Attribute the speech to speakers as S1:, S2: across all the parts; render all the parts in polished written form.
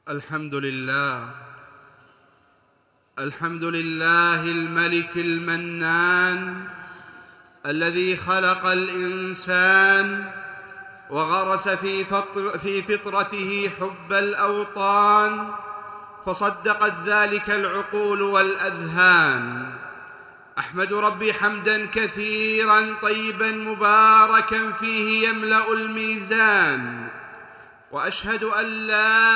S1: الحمد لله الملك المنان الذي خلق الإنسان وغرس في فطرته حب الأوطان، فصدقت ذلك العقول والأذهان. أحمد ربي حمداً كثيراً طيباً مباركاً فيه يملأ الميزان، وأشهد أن لا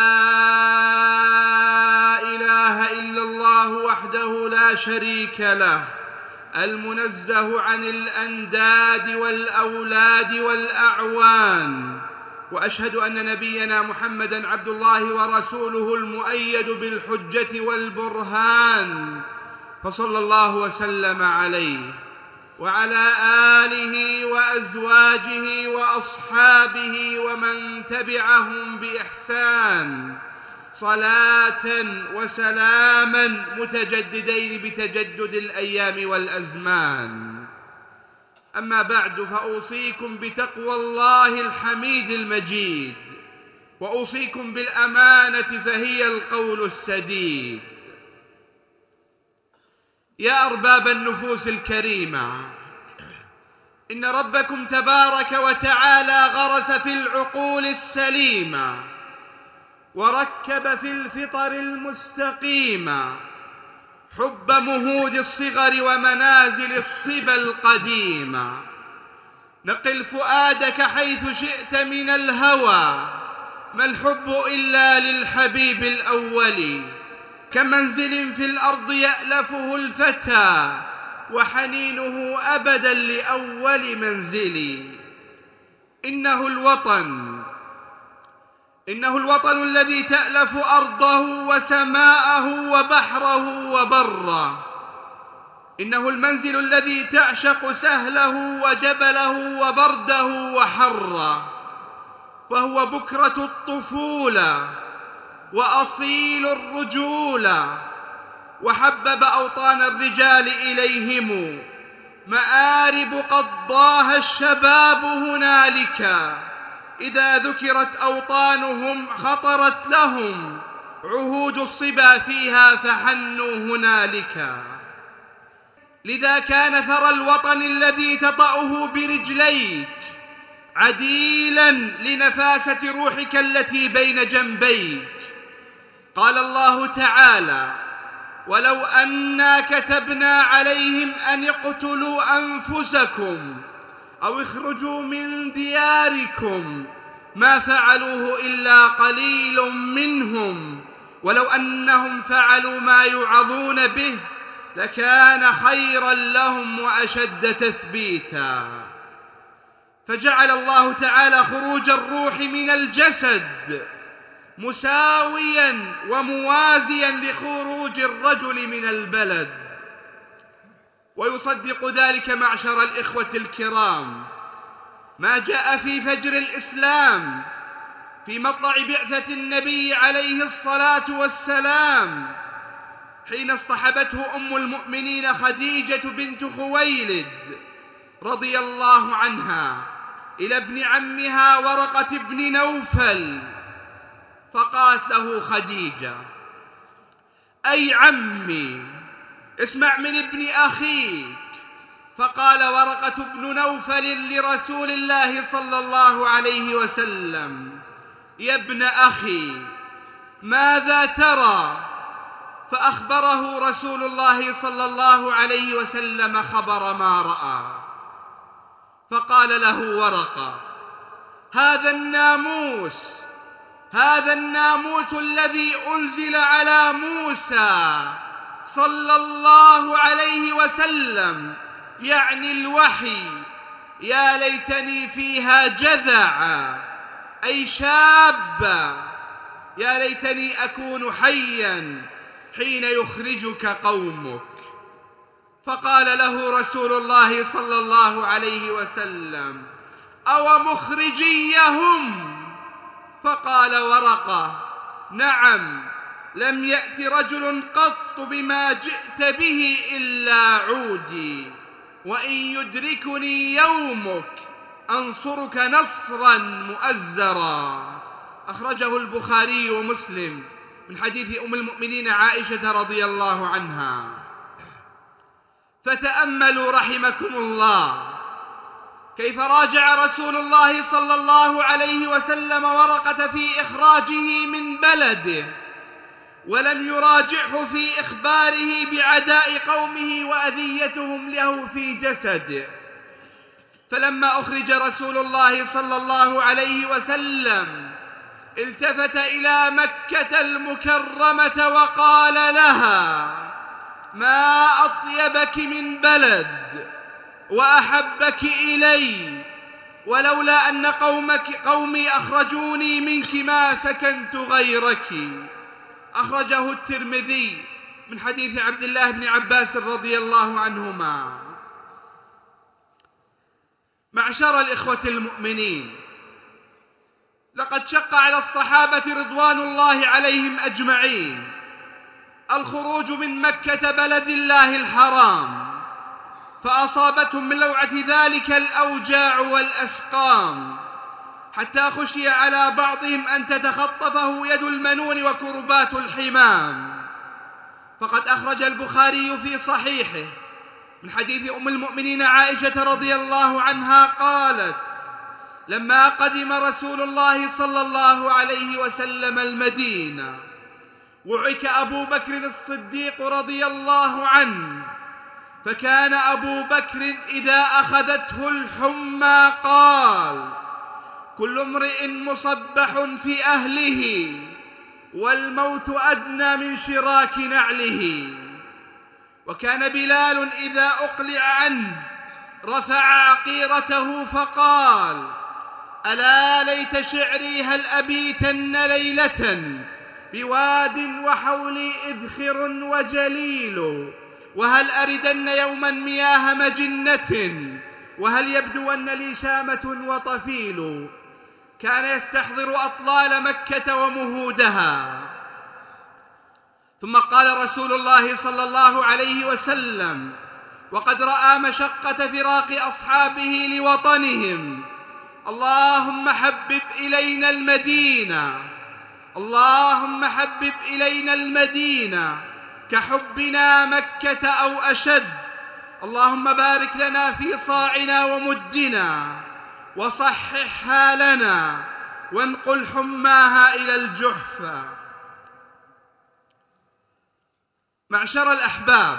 S1: إله إلا الله وحده لا شريك له، المنزه عن الأنداد والأولاد والأعوان. وأشهد أن نبينا محمداً عبد الله ورسوله المؤيد بالحجة والبرهان، فصلى الله وسلم عليه وعلى آله وأزواجه وأصحابه ومن تبعهم بإحسان، صلاة وسلاما متجددين بتجدد الأيام والأزمان. أما بعد، فأوصيكم بتقوى الله الحميد المجيد، وأوصيكم بالأمانة فهي القول السديد. يا أرباب النفوس الكريمة، إن ربكم تبارك وتعالى غرس في العقول السليمة وركب في الفطر المستقيمة حب مهود الصغر ومنازل الصبا القديمة. نقل فؤادك حيث شئت من الهوى، ما الحب إلا للحبيب الأول، كمنزل في الأرض يألفه الفتى وحنينه أبدا لأول منزل. إنه الوطن الذي تألف أرضه وسماءه وبحره وبره. إنه المنزل الذي تعشق سهله وجبله وبرده وحره، فهو بكرة الطفولة وأصيل الرجولة، وحبب أوطان الرجال إليهم مآرب قد ضاها الشباب هنالك. إذا ذكرت أوطانهم خطرت لهم عهود الصبا فيها فحنوا هنالك. لذا كان ثرى الوطن الذي تطأه برجليك عديلا لنفاسة روحك التي بين جنبيك. قال الله تعالى: ولو أنا كتبنا عليهم أن اقتلوا أنفسكم أو اخرجوا من دياركم ما فعلوه إلا قليل منهم، ولو أنهم فعلوا ما يوعظون به لكان خيرا لهم وأشد تثبيتا. فجعل الله تعالى خروج الروح من الجسد مساويا وموازيا لخروج الرجل من البلد. ويصدق ذلك معشر الإخوة الكرام ما جاء في فجر الإسلام في مطلع بعثة النبي عليه الصلاة والسلام، حين اصطحبته أم المؤمنين خديجة بنت خويلد رضي الله عنها إلى ابن عمها ورقة بن نوفل، فقالت له خديجة: أي عمي، اسمع من ابن أخيك. فقال ورقة بن نوفل لرسول الله صلى الله عليه وسلم: يا ابن أخي، ماذا ترى؟ فأخبره رسول الله صلى الله عليه وسلم خبر ما رأى. فقال له ورقة: هذا الناموس الذي أنزل على موسى صلى الله عليه وسلم، يعني الوحي. يا ليتني فيها جذعا، أي شابا، يا ليتني أكون حيا حين يخرجك قومك. فقال له رسول الله صلى الله عليه وسلم: أو مخرجيهم؟ فقال ورقة: نعم، لم يأت رجل قط بما جئت به إلا عودي، وإن يدركني يومك أنصرك نصرا مؤزرا. أخرجه البخاري ومسلم من حديث أم المؤمنين عائشة رضي الله عنها. فتأملوا رحمكم الله كيف راجع رسول الله صلى الله عليه وسلم ورقة في إخراجه من بلده، ولم يراجعه في إخباره بعداء قومه وأذيتهم له في جسده. فلما أخرج رسول الله صلى الله عليه وسلم التفت إلى مكة المكرمة وقال لها: ما أطيبك من بلد وأحبك إلي، ولولا أن قومي أخرجوني منك ما سكنت غيرك. أخرجه الترمذي من حديث عبد الله بن عباس رضي الله عنهما. معشر الإخوة المؤمنين، لقد شق على الصحابة رضوان الله عليهم أجمعين الخروج من مكة بلد الله الحرام، فأصابتهم من لوعة ذلك الأوجاع والأسقام، حتى خشي على بعضهم أن تتخطفه يد المنون وكربات الحمام. فقد أخرج البخاري في صحيحه من حديث أم المؤمنين عائشة رضي الله عنها قالت: لما قدم رسول الله صلى الله عليه وسلم المدينة وعك أبو بكر الصديق رضي الله عنه، فكان أبو بكر إذا أخذته الحمى قال: كل امرئ مصبح في أهله والموت أدنى من شراك نعله. وكان بلال إذا أقلع عنه رفع عقيرته فقال: ألا ليت شعري هل أبيتن ليلة بواد وحولي إذخر وجليل، وهل أردن يوما مياه مجنة، وهل يبدون لي شامة وطفيل. كان يستحضر أطلال مكة ومهودها. ثم قال رسول الله صلى الله عليه وسلم وقد رأى مشقة فراق أصحابه لوطنهم: اللهم حبب إلينا المدينة، اللهم حبب إلينا المدينة كحبنا مكة أو أشد. اللهم بارك لنا في صاعنا ومدنا، وصححها لنا، وانقل حماها إلى الجحفة. معشر الأحباب،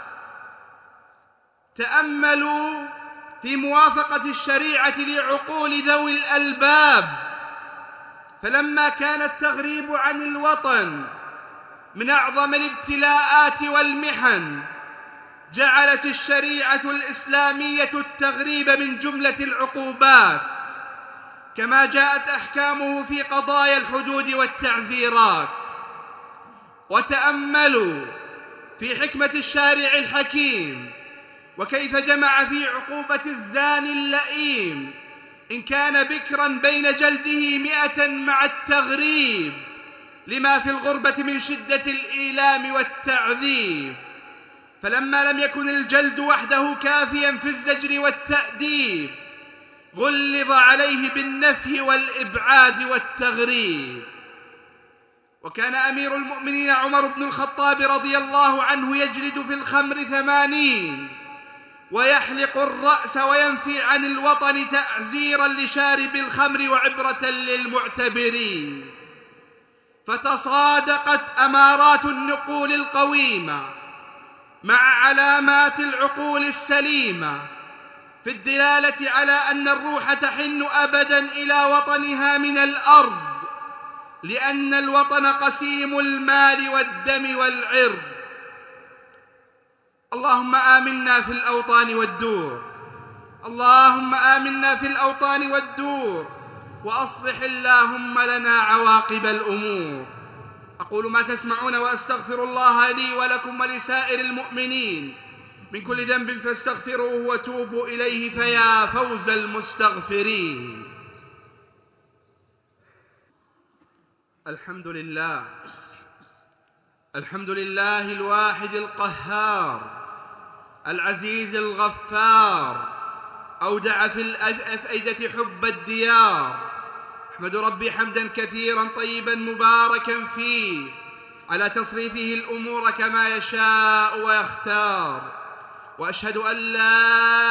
S1: تأملوا في موافقة الشريعة لعقول ذوي الألباب. فلما كان التغريب عن الوطن من أعظم الابتلاءات والمحن، جعلت الشريعة الإسلامية التغريب من جملة العقوبات، كما جاءت أحكامه في قضايا الحدود والتعزيرات. وتأملوا في حكمة الشارع الحكيم، وكيف جمع في عقوبة الزاني اللئيم إن كان بكرا بين جلده 100 مع التغريب، لما في الغربة من شدة الإيلام والتعذيب. فلما لم يكن الجلد وحده كافيا في الزجر والتأديب، غلظ عليه بالنفي والإبعاد والتغريب. وكان أمير المؤمنين عمر بن الخطاب رضي الله عنه يجلد في الخمر 80، ويحلق الرأس وينفي عن الوطن تعزيرا لشارب الخمر وعبرة للمعتبرين. فتصادقت أمارات النقول القويمة مع علامات العقول السليمة في الدلالة على أن الروح تحن أبدا إلى وطنها من الأرض، لأن الوطن قسيم المال والدم والعرض. اللهم آمنا في الأوطان والدور، اللهم آمنا في الأوطان والدور، وأصلح اللهم لنا عواقب الأمور. أقول ما تسمعون وأستغفر الله لي ولكم ولسائر المؤمنين من كل ذنب فاستغفروه وتوبوا إليه فيا فوز المستغفرين. الحمد لله، الحمد لله الواحد القهار العزيز الغفار، أودع في الأفئدة حب الديار. أحمد ربي حمدا كثيرا طيبا مباركا فيه، على تصريفه الأمور كما يشاء ويختار، وأشهد أن لا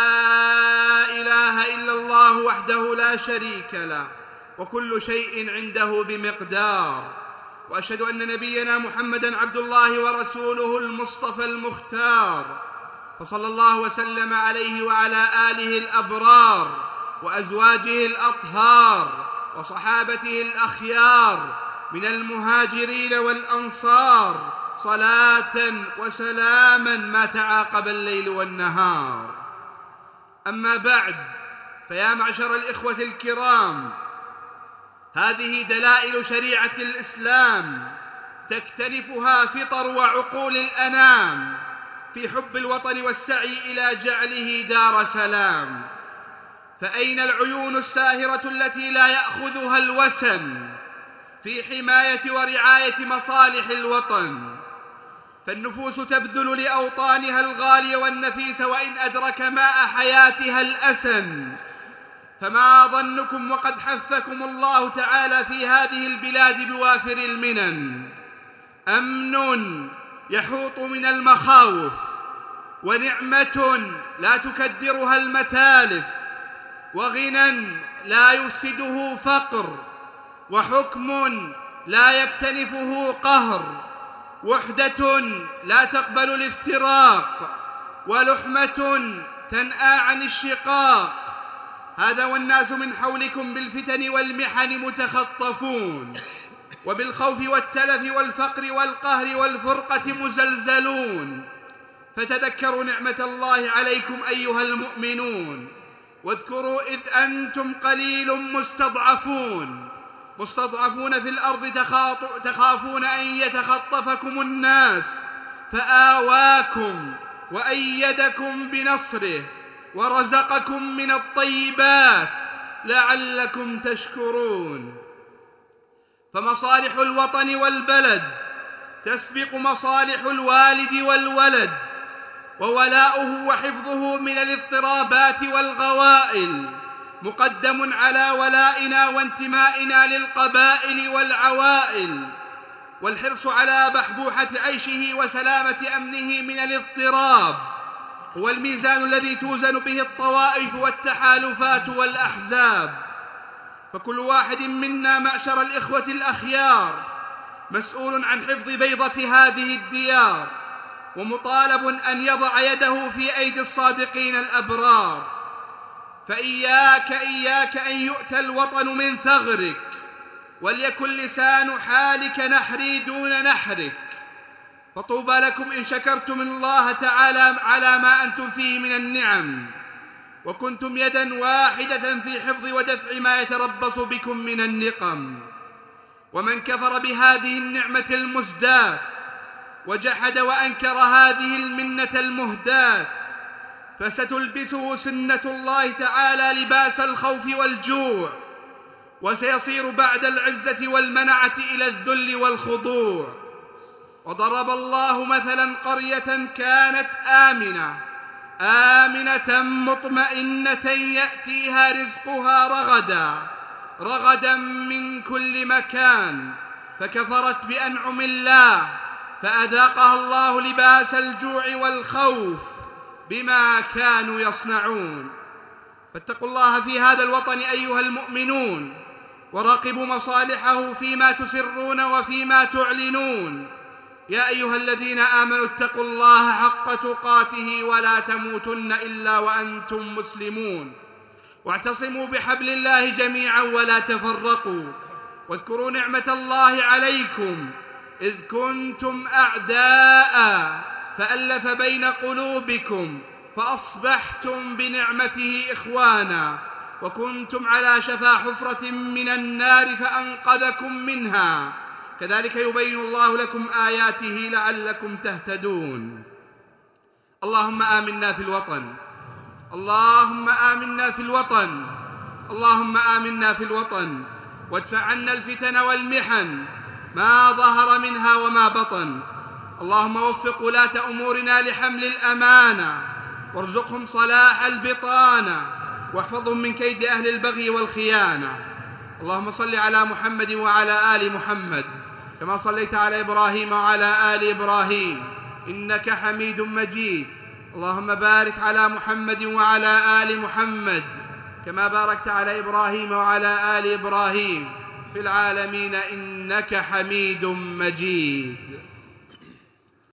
S1: إله إلا الله وحده لا شريك له وكل شيء عنده بمقدار، وأشهد أن نبينا محمدًا عبد الله ورسوله المصطفى المختار، فصلى الله وسلم عليه وعلى آله الأبرار وأزواجه الأطهار وصحابته الأخيار من المهاجرين والأنصار صلاة وسلاما ما تعاقب الليل والنهار. أما بعد، فيا معشر الإخوة الكرام، هذه دلائل شريعة الإسلام تكتنفها فطر وعقول الأنام في حب الوطن والسعي إلى جعله دار سلام. فأين العيون الساهرة التي لا يأخذها الوسن في حماية ورعاية مصالح الوطن؟ فالنفوس تبذل لأوطانها الغالي والنفيس وإن أدرك ماء حياتها الأسن. فما ظنكم وقد حثكم الله تعالى في هذه البلاد بوافر المنن: أمن يحوط من المخاوف، ونعمة لا تكدرها المتالف، وغنى لا يفسده فقر، وحكم لا يكتنفه قهر، وحدة لا تقبل الافتراق، ولحمة تنأى عن الشقاق. هذا والناس من حولكم بالفتن والمحن متخطفون، وبالخوف والتلف والفقر والقهر والفرقة مزلزلون. فتذكروا نعمة الله عليكم أيها المؤمنون، واذكروا إذ أنتم قليل مستضعفون في الأرض تخافون أن يتخطفكم الناس، فآواكم وأيدكم بنصره ورزقكم من الطيبات لعلكم تشكرون. فمصالح الوطن والبلد تسبق مصالح الوالد والولد، وولاؤه وحفظه من الاضطرابات والغوائل مقدم على ولائنا وانتمائنا للقبائل والعوائل. والحرص على بحبوحة عيشه وسلامة أمنه من الاضطراب هو الميزان الذي توزن به الطوائف والتحالفات والأحزاب. فكل واحد منا معشر الإخوة الأخيار مسؤول عن حفظ بيضة هذه الديار، ومطالب أن يضع يده في أيدي الصادقين الأبرار. فإياك أن يؤتى الوطن من ثغرك، وليكن لسان حالك نحري دون نحرك. فطوبى لكم إن شكرتم الله تعالى على ما أنتم فيه من النعم، وكنتم يدا واحدة في حفظ ودفع ما يتربص بكم من النقم. ومن كفر بهذه النعمة المزداة وجحد وأنكر هذه المنة المهداة، فستلبسه سنة الله تعالى لباس الخوف والجوع، وسيصير بعد العزة والمنعة إلى الذل والخضوع. وضرب الله مثلا قرية كانت آمنة مطمئنة يأتيها رزقها رغدا من كل مكان، فكفرت بأنعم الله فأذاقها الله لباس الجوع والخوف بما كانوا يصنعون. فاتقوا الله في هذا الوطن أيها المؤمنون، وراقبوا مصالحه فيما تسرون وفيما تعلنون. يا أيها الذين آمنوا اتقوا الله حق تقاته ولا تموتن إلا وأنتم مسلمون، واعتصموا بحبل الله جميعا ولا تفرقوا. واذكروا نعمة الله عليكم إذ كنتم أعداء فألف بين قلوبكم فأصبحتم بنعمته إخوانا، وكنتم على شفا حفرة من النار فأنقذكم منها. كذلك يبين الله لكم آياته لعلكم تهتدون. اللهم آمنا في الوطن، اللهم آمنا في الوطن، اللهم آمنا في الوطن، وادفع عنا الفتن والمحن ما ظهر منها وما بطن. اللهم وفق ولاة أمورنا لحمل الأمانة، وارزقهم صلاح البطانة، واحفظهم من كيد أهل البغي والخيانة. اللهم صل على محمد وعلى آل محمد كما صليت على إبراهيم وعلى آل إبراهيم إنك حميد مجيد. اللهم بارك على محمد وعلى آل محمد كما باركت على إبراهيم وعلى آل إبراهيم في العالمين إنك حميد مجيد.